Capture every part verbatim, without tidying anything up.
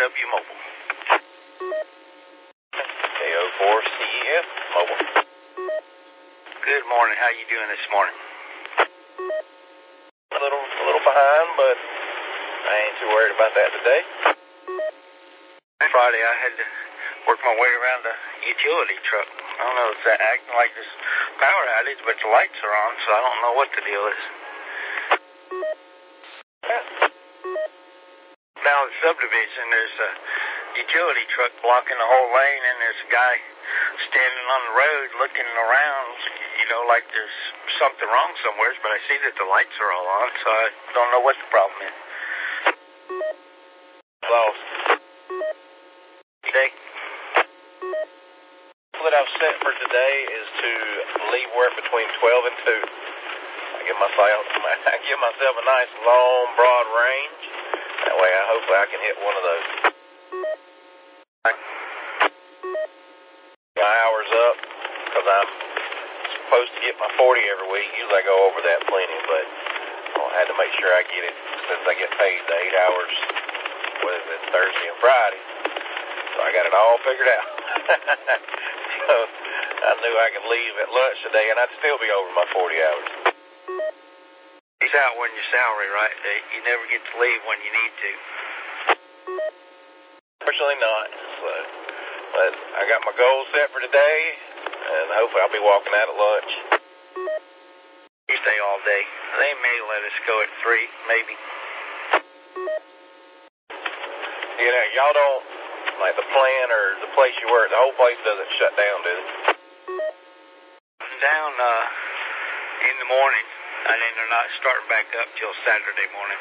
W Mobile. K O four C E F Mobile. Good morning. How you doing this morning? A little, a little behind, but I ain't too worried about that today. Friday, I had to work my way around a utility truck. I don't know, it's acting like this power outage, but the lights are on, so I don't know what the deal is. Down the subdivision, there's a utility truck blocking the whole lane, and there's a guy standing on the road looking around, you know, like there's something wrong somewhere, but I see that the lights are all on, so I don't know what the problem is. Lost. Okay. What I've set for today is to leave work between twelve and two. I give myself, I give myself a nice long, broad range. That way, I hopefully I can hit one of those. My hours up because I'm supposed to get my forty every week. Usually I go over that plenty, but I had to make sure I get it since I get paid the eight hours, whether it's Thursday and Friday. So I got it all figured out. So I knew I could leave at lunch today, and I'd still be over my forty hours. It's out when your salary, right? You never get to leave when you need to. Fortunately not. So, but I got my goals set for today, and hopefully I'll be walking out at lunch. You stay all day. They may let us go at three, maybe. You know, y'all don't, like the plant or the place you work, the whole place doesn't shut down, do they? Down uh, in the morning, and then they're not starting back up till Saturday morning.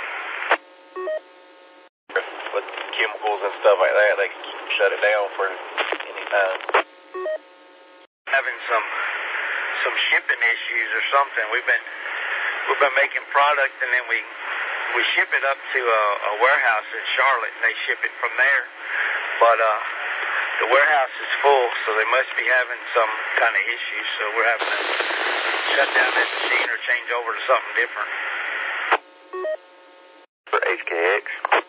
With chemicals and stuff like that, they can shut it down for any time. Having some some shipping issues or something. We've been we've been making product, and then we we ship it up to a, a warehouse in Charlotte, and they ship it from there. But uh, the warehouse is full, so they must be having some kind of issues. So we're having to shut down that machine or change over to something different. For H K X.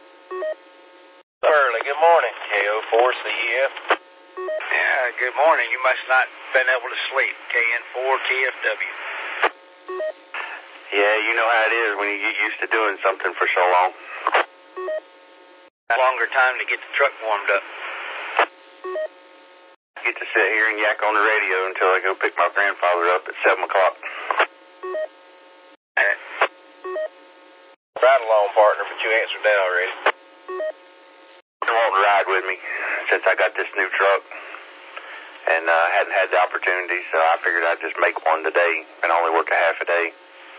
Early, good morning, K O four C E F. Yeah, good morning. You must not been able to sleep. K N four T F W. Yeah, you know how it is when you get used to doing something for so long. Longer time to get the truck warmed up. I get to sit here and yak on the radio until I go pick my grandfather up at seven o'clock. Ride along, partner, but you answered that already. They won't ride with me since I got this new truck. And I uh, hadn't had the opportunity, so I figured I'd just make one today and only work a half a day.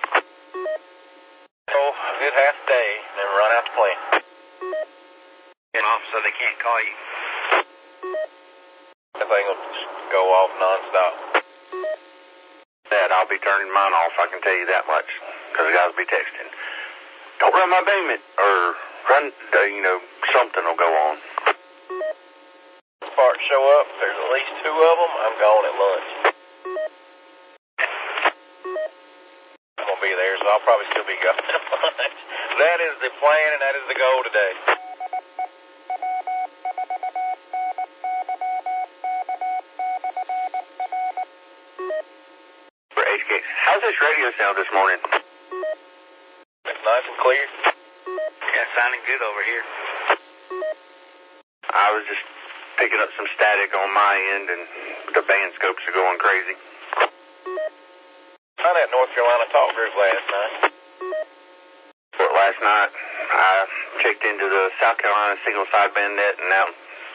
Oh, a good half a day, then run out the plant. Get off so they can't call you. That thing will just go off nonstop. Dad, I'll be turning mine off, I can tell you that much, because the guys will be texting. Don't run my payment, or run, uh, you know, something will go on. Parts show up, if there's at least two of them, I'm gone at lunch. I'm going to be there, so I'll probably still be gone at lunch. That is the plan, and that is the goal today. For H K, how's this radio sound this morning? It's nice and clear. Yeah, sounding good over here. I was just picking up some static on my end, and the band scopes are going crazy. I had North Carolina talk group last night. But last night, I checked into the South Carolina single sideband net, and now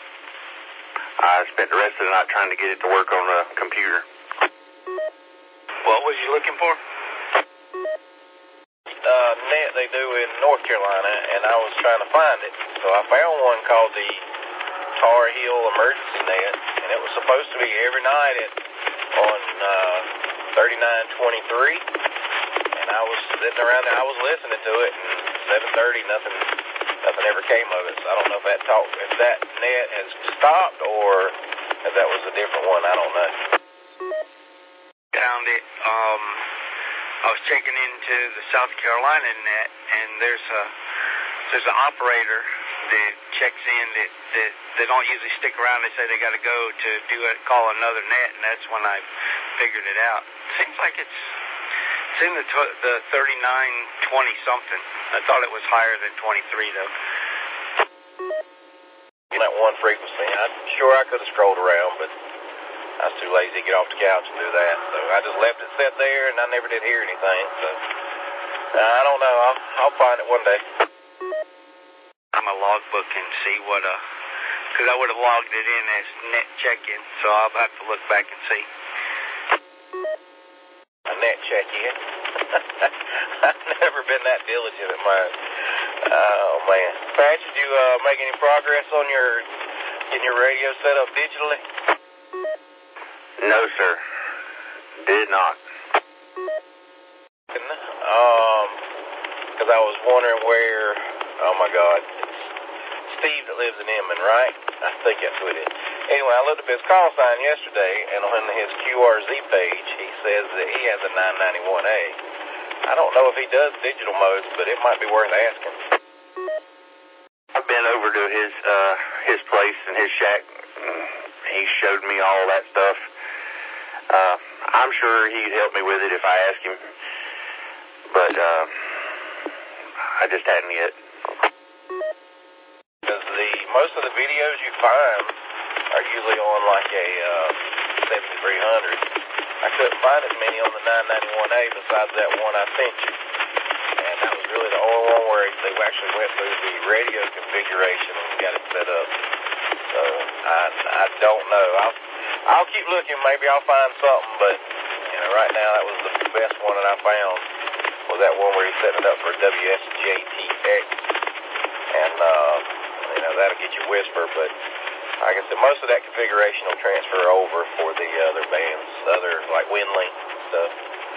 I spent the rest of the night trying to get it to work on the computer. What was you looking for? Uh, net they do in North Carolina, and I was trying to find it. So I found one called the Tar Heel Emergency Net, and it was supposed to be every night at on uh, thirty-nine twenty-three. And I was sitting around there, I was listening to it, and seven thirty, nothing, nothing ever came of it. So I don't know if that talk, if that net has stopped, or if that was a different one. I don't know. Found it. Um, I was checking into the South Carolina net, and there's a there's an operator that checks in that, that they don't usually stick around. They say they got to go to do it, call another net, and that's when I figured it out. Seems like it's it's in the t- the thirty-nine twenty something. I thought it was higher than twenty-three though. That one frequency, I'm sure I could have scrolled around, but I was too lazy to get off the couch and do that. So I just left it set there, and I never did hear anything. So I don't know. I'll, I'll find it one day. I'm a logbook and see what uh, because I would have logged it in as net check-in, so I'll have to look back and see. A net check-in. I've never been that diligent at mine. Oh man, Pat, did you uh, make any progress on your getting your radio set up digitally? No, sir. Did not. Um, because I was wondering where. Oh my God, it's Steve that lives in Inman, right? I think that's who it is. Anyway, I looked up his call sign yesterday, and on his Q R Z page, he says that he has a nine ninety-one A. I don't know if he does digital modes, but it might be worth asking. I've been over to his uh, his place and his shack. He showed me all that stuff. Uh, I'm sure he'd help me with it if I asked him, but uh, I just hadn't yet. Because the most of the videos you find are usually on like a uh, seventy-three hundred. I couldn't find as many on the nine ninety-one A besides that one I sent you. And that was really the only one where they actually went through the radio configuration and got it set up. So I I don't know. I'll I'll keep looking. Maybe I'll find something. But you know, right now that was the best one that I found. Was that one where he's setting it up for W S J T X, and uh, you know that'll get you whisper. But like I said, most of that configuration will transfer over for the other bands, other like WinLink stuff.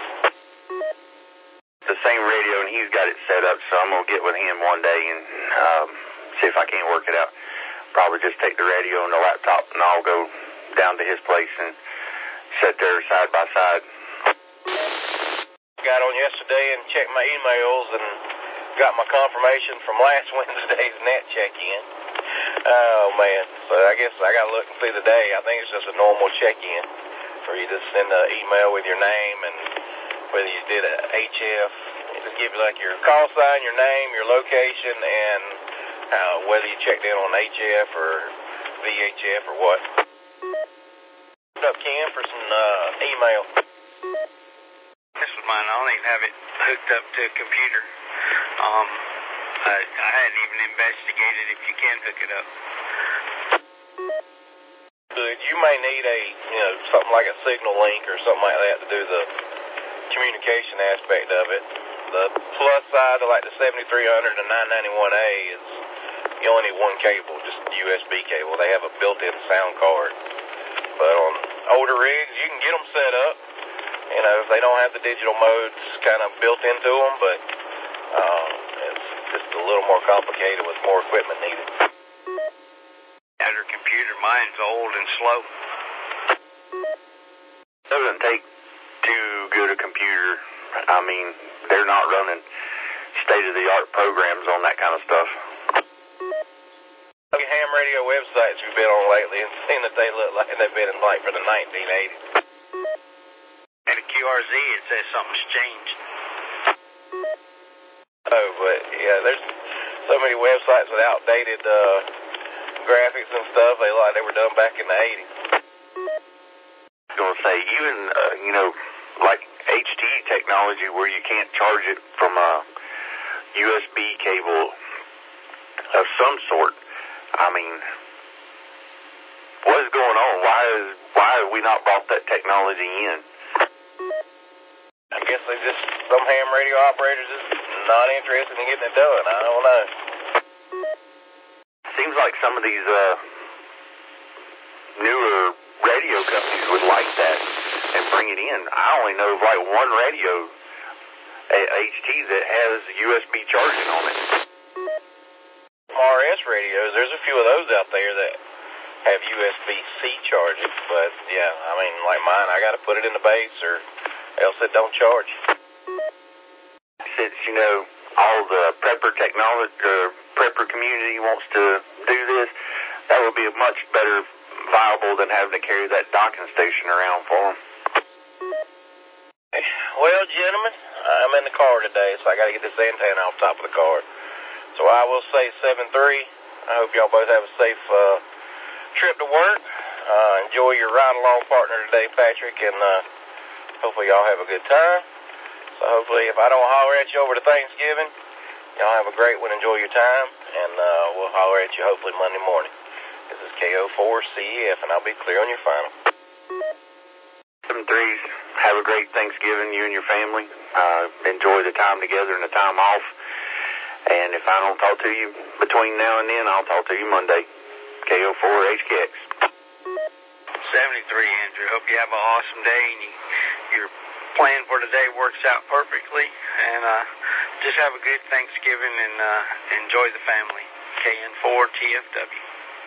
The same radio, and he's got it set up, so I'm gonna get with him one day and um, see if I can't work it out. Probably just take the radio and the laptop, and I'll go down to his place and sit there side by side. Got on yesterday and checked my emails and got my confirmation from last Wednesday's net check-in. Oh man, so I guess I gotta look and see the day. I think it's just a normal check-in where you just send an email with your name and whether you did a H F, it just give you like your call sign, your name, your location, and uh, whether you checked in on H F or V H F or what. What's up, Ken, for some uh, email? This was mine. I don't even have it hooked up to a computer. Um, I, I hadn't even investigated if you can hook it up. Good. You may need a, you know, something like a signal link or something like that to do the communication aspect of it. The plus side of like the seventy-three hundred and nine ninety-one A is you only need one cable, just U S B cable. They have a built-in sound card. But on older rigs, you can get them set up. You know, if they don't have the digital modes kind of built into them, but um, it's just a little more complicated with more equipment needed. Your computer, mine's old and slow. Doesn't take too good a computer. I mean, they're not running state-of-the-art programs on that kind of stuff. Look at ham radio websites we've been on lately and seen that they look like they've been in like for the nineteen eighties. And the Q R Z, it says something's changed. Oh, but yeah, there's so many websites with outdated uh, graphics and stuff. They like they were done back in the eighties. I was gonna say, even uh, you know, like H T technology where you can't charge it from a U S B cable of some sort. I mean, what is going on? Why is why have we not brought that technology in? I guess they just, some ham radio operators is not interested in getting it done. I don't know. Seems like some of these uh, newer radio companies would like that and bring it in. I only know of like one radio, a H T, that has U S B charging on it. R S radios, there's a few of those out there that have U S B C charging, but yeah, I mean, like mine, I got to put it in the base or else it don't charge. Since, you know, all the prepper technology, uh, prepper community wants to do this, that would be a much better viable than having to carry that docking station around for them. Well, gentlemen, I'm in the car today, so I got to get this antenna off top of the car. So I will say seven three. I hope y'all both have a safe uh, trip to work. Uh, enjoy your ride-along partner today, Patrick, and uh, hopefully y'all have a good time. So hopefully if I don't holler at you over to Thanksgiving, y'all have a great one. Enjoy your time, and uh, we'll holler at you hopefully Monday morning. This is K O four C E F, and I'll be clear on your final. seven threes, have a great Thanksgiving, you and your family. Uh, enjoy the time together and the time off. And if I don't talk to you between now and then, I'll talk to you Monday. K O four H K X. seventy-three, Andrew. Hope you have an awesome day and you, your plan for today works out perfectly. And uh, just have a good Thanksgiving and uh, enjoy the family. K N four T F W.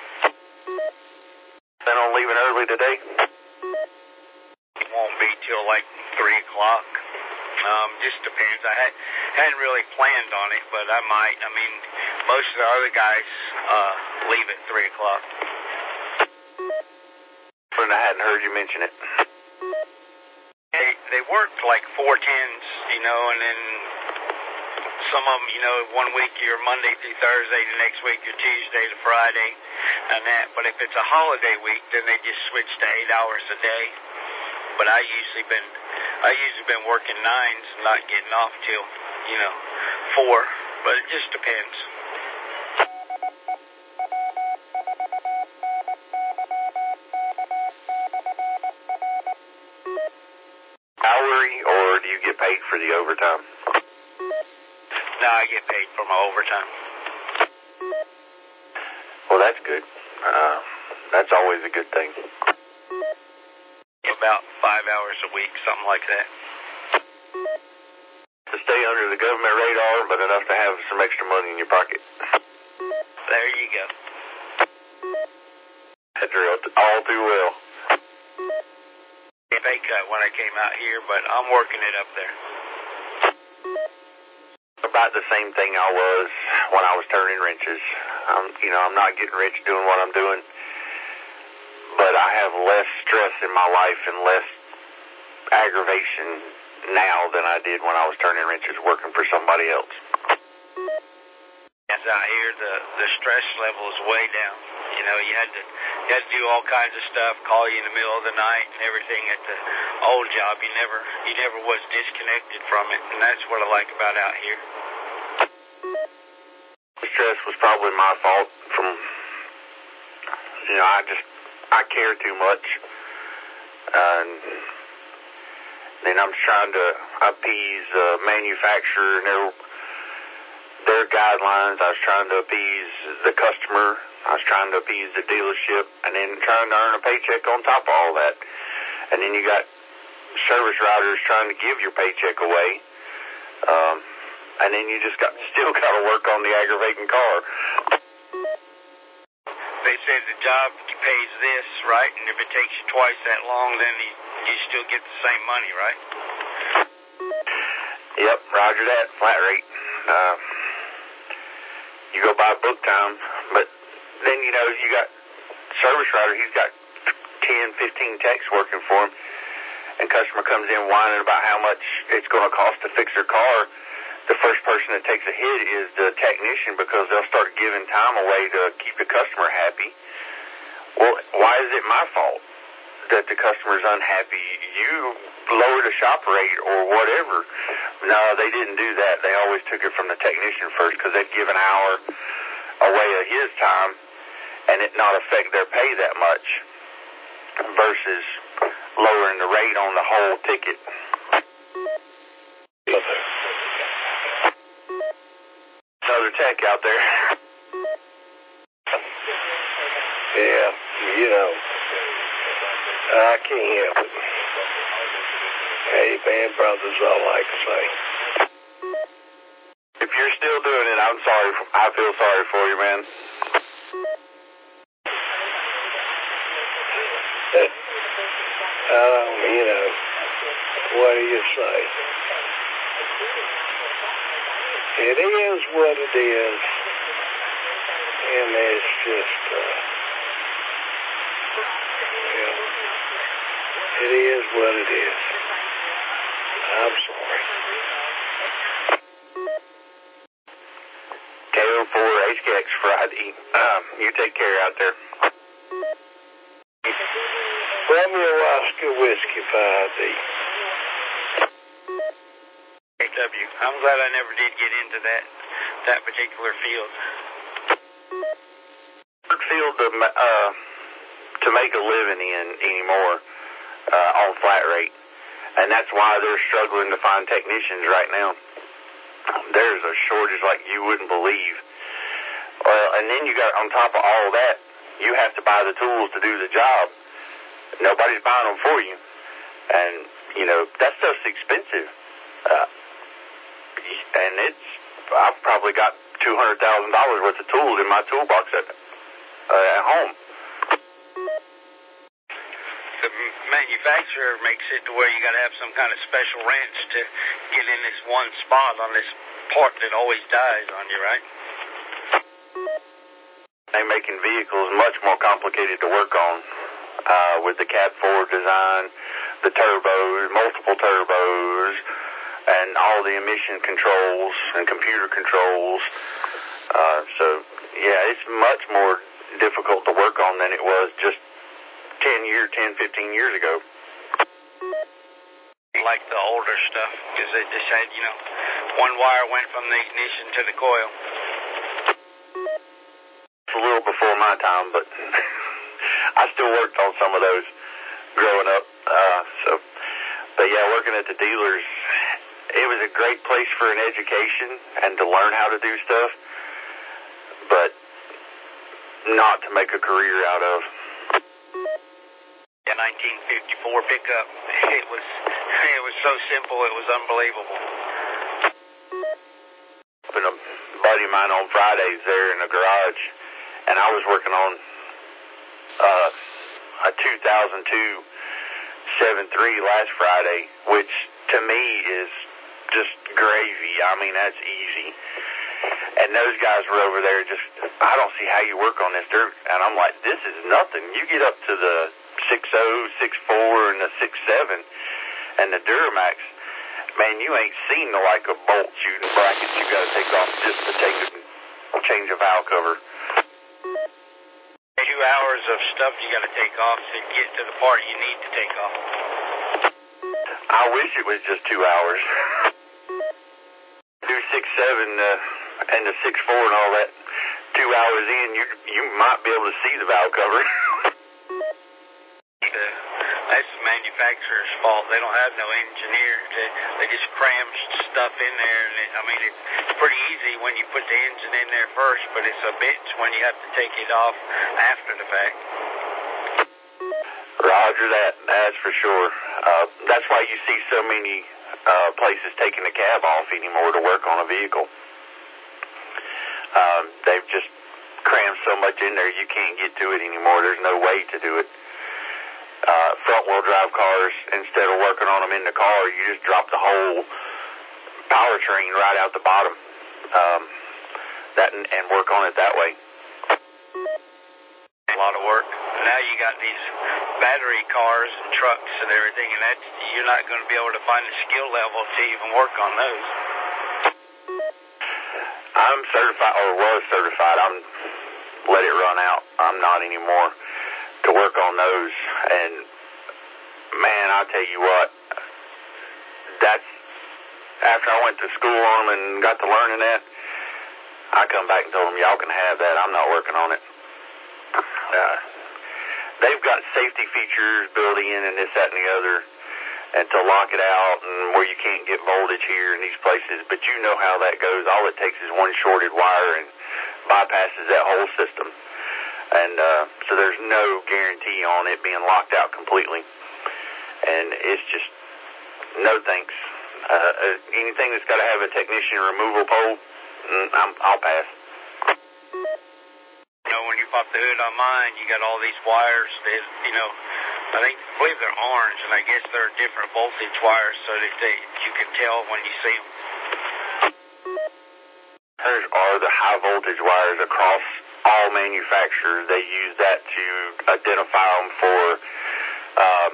Plan on leaving early today? It won't be till like three o'clock. Um, just depends. I had, hadn't really planned on it, but I might. I mean, most of the other guys uh, leave at three o'clock. Friend, I hadn't heard you mention it. They, they worked like four tens, you know, and then some of them, you know, one week you're Monday through Thursday, the next week you're Tuesday to Friday, and that. But if it's a holiday week, then they just switch to eight hours a day. But I usually been, I usually been working nines, not getting off till, you know, four. But it just depends. Hourly, or do you get paid for the overtime? No, I get paid for my overtime. Well, that's good. Uh, that's always a good thing. About five hours a week, something like that. To stay under the government radar, but enough to have some extra money in your pocket. There you go. That drilled all too well. Pay cut when I came out here, but I'm working it up there. About the same thing I was when I was turning wrenches. I'm, you know, I'm not getting rich doing what I'm doing, but I have less stress in my life and less aggravation now than I did when I was turning wrenches working for somebody else. As out here, the, the stress level is way down. You know, you had to you had to do all kinds of stuff, call you in the middle of the night and everything. At the old job, you never you never was disconnected from it, and that's what I like about out here. The stress was probably my fault from, you know, I just, I care too much. Uh, and then I'm trying to appease the uh, manufacturer and their, their guidelines. I was trying to appease the customer. I was trying to appease the dealership, and then trying to earn a paycheck on top of all that. And then you got service riders trying to give your paycheck away. Um, and then you just got still got to work on the aggravating car. They said the job pays this, right? And if it takes you twice that long, then you, you still get the same money, right? Yep, roger that, flat rate. Uh, you go by book time, but then, you know, you got service rider, he's got ten, fifteen techs working for him, and customer comes in whining about how much it's going to cost to fix their car. The first person that takes a hit is the technician, because they'll start giving time away to keep the customer happy. Well, why is it my fault that the customer's unhappy? You lowered the shop rate or whatever. No, they didn't do that. They always took it from the technician first, because they'd give an hour away of his time and it not affect their pay that much, versus lowering the rate on the whole ticket. Another tech out there. Yeah, you know, I can't help it. Hey, band brothers, all I can say. If you're still doing it, I'm sorry. I feel sorry for you, man. Um, you know, what do you say? It is what it is. And it's just, uh, you know, it is what it is. I'm sorry. K O four H K X Friday. Um, you take care out there. Romeo Oscar Whiskey five D. W. I'm glad I never did get into that that particular field. Field to, uh, to make a living in anymore uh, on flat rate, and that's why they're struggling to find technicians right now. There's a shortage like you wouldn't believe. Well, and then you got on top of all that, you have to buy the tools to do the job. Nobody's buying them for you, and you know that stuff's expensive. Uh, and it's I've probably got two hundred thousand dollars worth of tools in my toolbox at uh, at home. The manufacturer makes it to where you got to have some kind of special wrench to get in this one spot on this part that always dies on you, right? They're making vehicles much more complicated to work on uh, with the cab four design, the turbos, multiple turbos, and all the emission controls and computer controls. Uh, so, yeah, it's much more difficult to work on than it was just ten years, ten, fifteen years ago. Like the older stuff, because they just had, you know, one wire went from the ignition to the coil. It's a little before my time, but I still worked on some of those growing up. Uh, so, but yeah, working at the dealers, it was a great place for an education and to learn how to do stuff, but not to make a career out of. A nineteen fifty-four pickup. It was it was so simple, it was unbelievable. Been a buddy of mine on Fridays there in the garage, and I was working on uh, a two thousand two seven three last Friday, which to me is just gravy. I mean, that's easy. And those guys were over there just, I don't see how you work on this dirt. And I'm like, this is nothing. You get up to the six oh, six four, and the six seven, and the Duramax, man, you ain't seen the like a bolt shooting brackets you got to take off just to take it and change a valve cover. Two hours of stuff you got to take off to get to the part you need to take off. I wish it was just two hours. Do six seven uh, and the six four and all that. Two hours in, you you might be able to see the valve cover. the, that's the manufacturer's fault. They don't have no engineer. They, they just cram stuff in there. And it, I mean, it, it's pretty easy when you put the engine in there first, but it's a bitch when you have to take it off after the fact. Roger that. That's for sure. Uh, that's why you see so many uh, places taking the cab off anymore to work on a vehicle. Um, they've just crammed so much in there you can't get to it anymore. There's no way to do it. Uh, front-wheel drive cars, instead of working on them in the car, you just drop the whole powertrain right out the bottom um, that and, and work on it that way. A lot of work. Now you got these battery cars and trucks and everything, and that's, you're not going to be able to find the skill level to even work on those. I'm certified, or was certified. I'm let it run out. I'm not anymore to work on those. And man, I'll tell you what, that's after I went to school on them and got to learning that, I come back and told them, y'all can have that. I'm not working on it. Uh, they've got safety features built in and this, that, and the other, and to lock it out and where you can't get voltage here in these places, but you know how that goes. All it takes is one shorted wire and bypasses that whole system. And uh, so there's no guarantee on it being locked out completely. And it's just, no thanks. Uh, anything that's got to have a technician removal pole, I'm, I'll pass. You know, when you pop the hood on mine, you got all these wires that, you know, I think, I believe they're orange, and I guess they're different voltage wires so that they, you can tell when you see them. There are the high voltage wires across all manufacturers, they use that to identify them for um,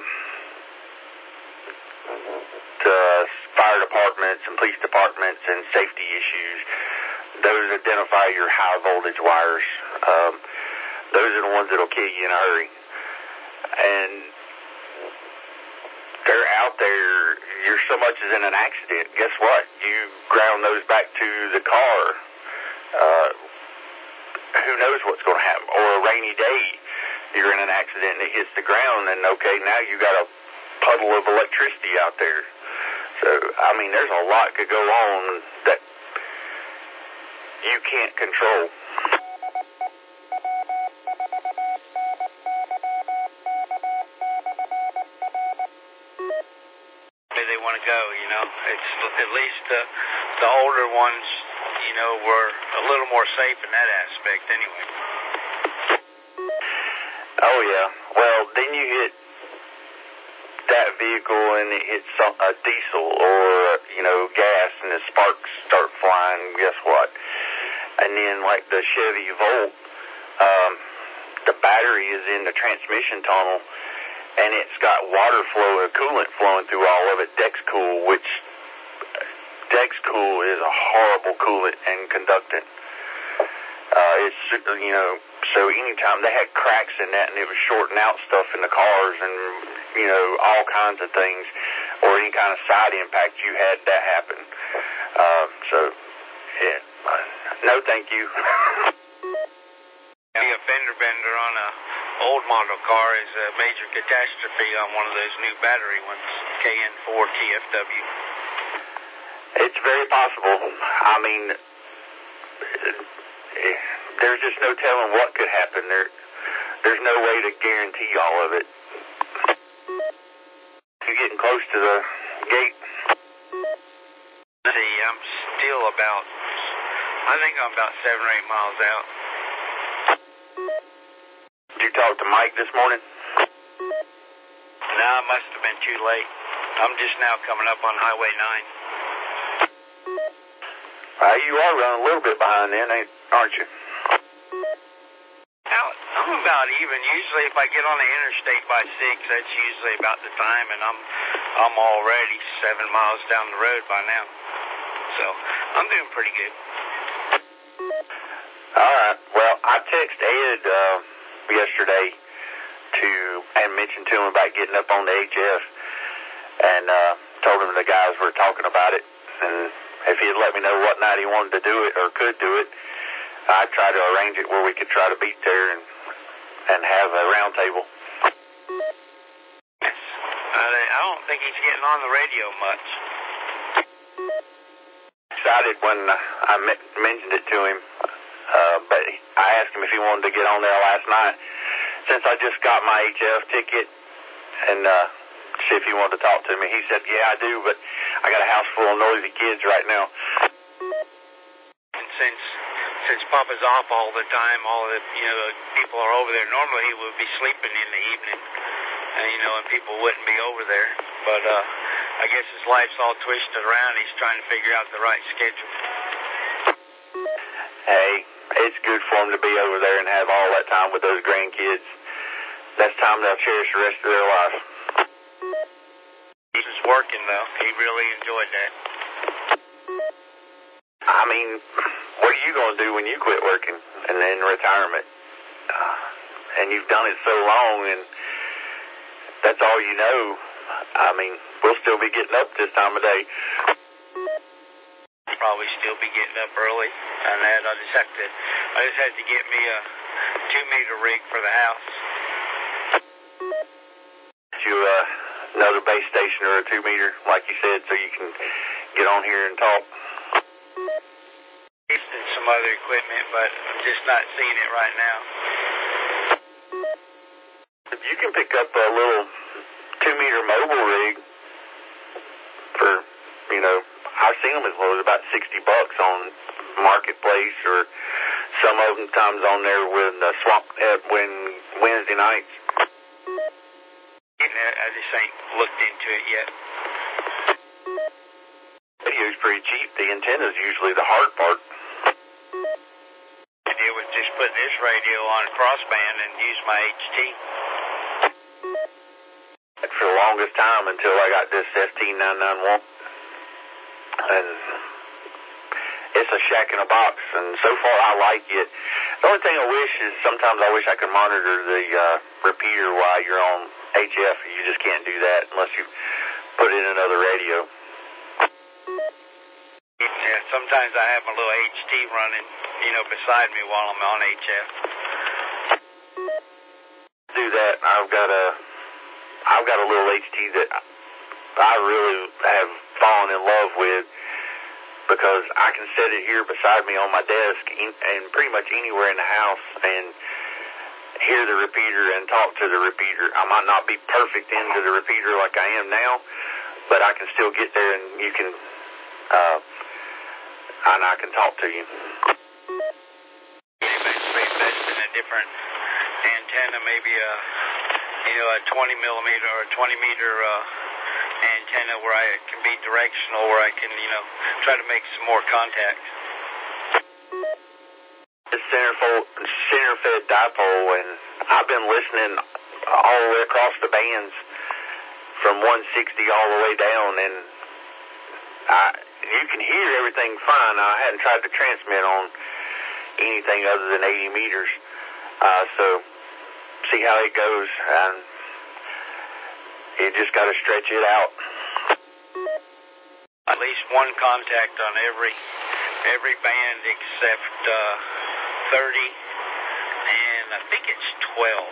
to fire departments and police departments and safety issues. Those identify your high voltage wires. Um, those are the ones that'll kill you in a hurry. And they're out there, you're so much as in an accident. Guess what? You ground those back to the car. Uh, who knows what's going to happen? Or a rainy day, you're in an accident and it hits the ground, and okay, now you got a puddle of electricity out there. So, I mean, there's a lot could go on that you can't control. Where they want to go, you know. It's at least the, the older ones, you know, were a little more safe in that aspect anyway. Oh, yeah. Well, then you hit that vehicle and it hits some, a diesel or, you know, gas, and the sparks start flying. Guess what? And then, like the Chevy Volt, um, the battery is in the transmission tunnel, and it's got water flow and coolant flowing through all of it, Dexcool, which Dexcool is a horrible coolant and conductant. Uh, it's, you know, so anytime they had cracks in that and it was shorting out stuff in the cars and, you know, all kinds of things, or any kind of side impact, you had that happen. Uh, so, yeah, no thank you. Be a fender bender on a old model car is a major catastrophe on one of those new battery ones, K N four T F W. It's very possible. I mean, there's just no telling what could happen. There, there's no way to guarantee all of it. You're getting close to the gate. See, I'm still about, I think I'm about seven or eight miles out. Did you talk to Mike this morning? No, it must have been too late. I'm just now coming up on Highway nine. Uh, you are running a little bit behind then, ain't, aren't you? Now, I'm about even. Usually if I get on the interstate by six, that's usually about the time, and I'm I'm already seven miles down the road by now. So, I'm doing pretty good. All right. Well, I texted Ed uh, yesterday to and mentioned to him about getting up on the H F, and uh, told him the guys were talking about it, and if he'd let me know what night he wanted to do it or could do it, I'd try to arrange it where we could try to beat there and and have a round table. Yes. I don't think he's getting on the radio much. Excited when I mentioned it to him, uh, but I asked him if he wanted to get on there last night, since I just got my H F ticket, and uh, see if he wanted to talk to me. He said, yeah, I do, but I got a house full of noisy kids right now. And since since Papa's off all the time, all the, you know, people are over there, normally he would be sleeping in the evening, and, you know, and people wouldn't be over there. But uh, I guess his life's all twisted around. He's trying to figure out the right schedule. Hey, it's good for him to be over there and have all that time with those grandkids. That's time they'll cherish the rest of their life. He was working, though. He really enjoyed that. I mean, what are you going to do when you quit working and in retirement? Uh, and you've done it so long, and that's all you know. I mean, we'll still be getting up this time of day. Probably still be getting up early, and then I just have to, I just had to get me a two-meter rig for the house. You uh, another base station or a two-meter, like you said, so you can get on here and talk. And some other equipment, but I'm just not seeing it right now. You can pick up a little two-meter mobile rig for, you know, I've seen them as low as about sixty bucks on Marketplace, or some of them times on there with the swap uh, when Wednesday nights. I just ain't looked into it yet. Video's pretty cheap. The antenna's usually the hard part. It was just put this radio on crossband and use my H T. For the longest time until I got this F T nine ninety-one. And it's a shack in a box, and so far I like it. The only thing I wish is sometimes I wish I could monitor the uh, repeater while you're on H F. You just can't do that unless you put in another radio. Yeah, sometimes I have my little H T running, you know, beside me while I'm on H F. Do that. I've got a, I've got a little H T that I really have fallen in love with, because I can set it here beside me on my desk in, and pretty much anywhere in the house and hear the repeater and talk to the repeater. I might not be perfect into the repeater like I am now, but I can still get there and you can, uh, and I can talk to you. Maybe invest in a different antenna, maybe a, you know, a twenty millimeter or a twenty meter, uh, antenna where I can be directional, where I can, you know, try to make some more contact. This center-fed dipole, and I've been listening all the way across the bands from one sixty all the way down, and I, you can hear everything fine. I hadn't tried to transmit on anything other than eighty meters, uh, so see how it goes, and you just got to stretch it out. At least one contact on every every band except uh, thirty, and I think it's twelve.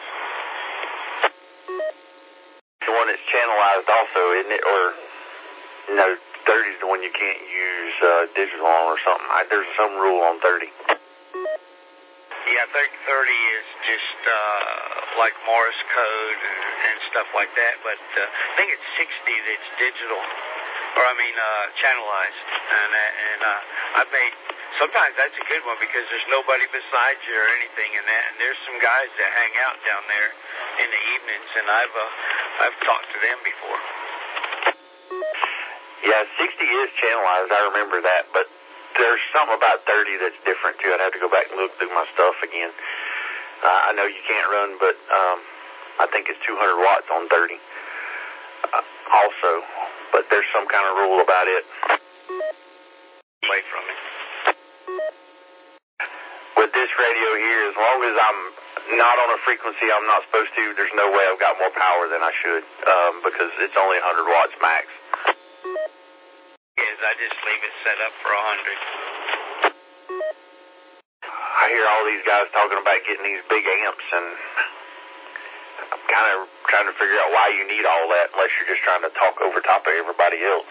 The one that's channelized also, isn't it? Or, no, thirty is the one you can't use uh, digital on or something. I, there's some rule on thirty. Yeah, I think thirty is just uh, like Morse code and, and stuff like that, but uh, I think it's sixty that's digital, or I mean uh, channelized. And, and uh, I've made, sometimes that's a good one because there's nobody beside you or anything in that, and there's some guys that hang out down there in the evenings, and I've, uh, I've talked to them before. Yeah, sixty is channelized, I remember that, but there's something about thirty that's different, too. I'd have to go back and look through my stuff again. Uh, I know you can't run, but um, I think it's two hundred watts on thirty uh, also. But there's some kind of rule about it. Away from it. With this radio here, as long as I'm not on a frequency I'm not supposed to, there's no way I've got more power than I should, um, because it's only one hundred watts max. Is I just leave it set up for one hundred. I hear all these guys talking about getting these big amps, and I'm kind of trying to figure out why you need all that unless you're just trying to talk over top of everybody else.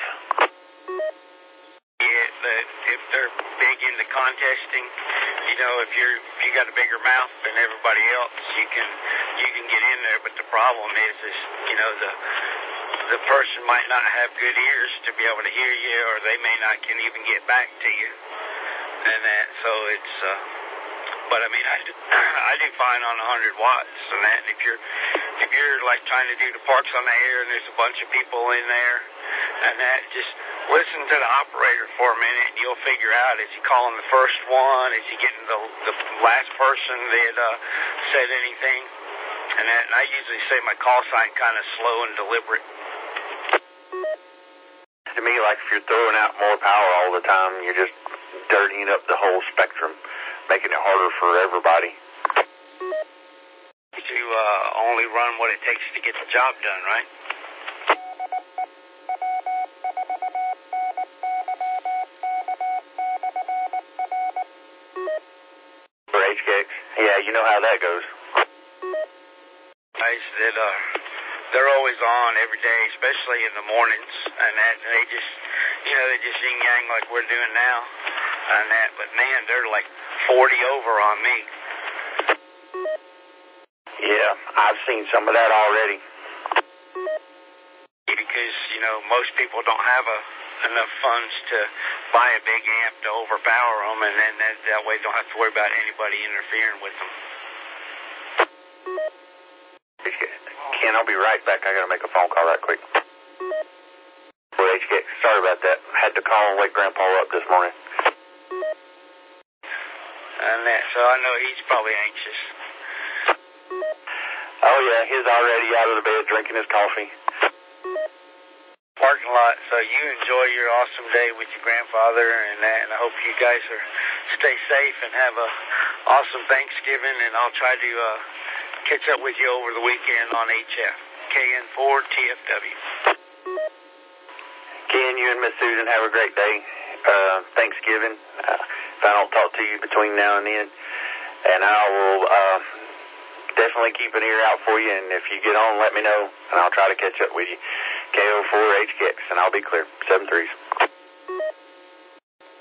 Yeah, the, if they're big into contesting, you know, if you're if you got a bigger mouth than everybody else, you can you can get in there. But the problem is, is you know, the the person might not have good ears to be able to hear you, or they may not can even get back to you, and that. So it's. Uh, But I mean, I do, I do fine on one hundred watts, and that. If you're if you're like trying to do the Parks on the Air, and there's a bunch of people in there, and that, just listen to the operator for a minute, and you'll figure out, is he calling the first one? Is he getting the the last person that uh, said anything? And that. And I usually say my call sign kind of slow and deliberate. To me, like if you're throwing out more power all the time, you're just dirtying up the whole spectrum, making it harder for everybody. To uh, only run what it takes to get the job done, right? For H K X? Yeah, you know how that goes. Guys that uh, they're always on every day, especially in the mornings, and that and they just, you know, they just yin yang like we're doing now, and that. But man, they're like forty over on me. Yeah, I've seen some of that already. Because, you know, most people don't have a, enough funds to buy a big amp to overpower them, and then that, that way they don't have to worry about anybody interfering with them. Ken, I'll be right back. I got to make a phone call right quick. For H K X, sorry about that. Had to call and wake Grandpa up this morning. and that, so I know he's probably anxious. Oh, yeah, he's already out of the bed drinking his coffee. Parking lot, so you enjoy your awesome day with your grandfather and that, and I hope you guys are stay safe and have a awesome Thanksgiving, and I'll try to uh, catch up with you over the weekend on H F, K N four T F W. Ken, you and Miss Susan have a great day. Uh, Thanksgiving. Uh, if I don't talk to you between now and then, and I will uh, definitely keep an ear out for you, and if you get on, let me know, and I'll try to catch up with you. K O four H K X, and I'll be clear. Seven threes.